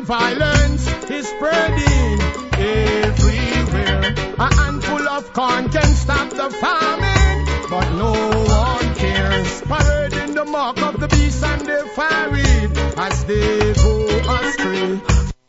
violence is spreading everywhere. A handful of corn can stop the famine, but no one cares. Parading the mark of the beast and they fire it as they go astray.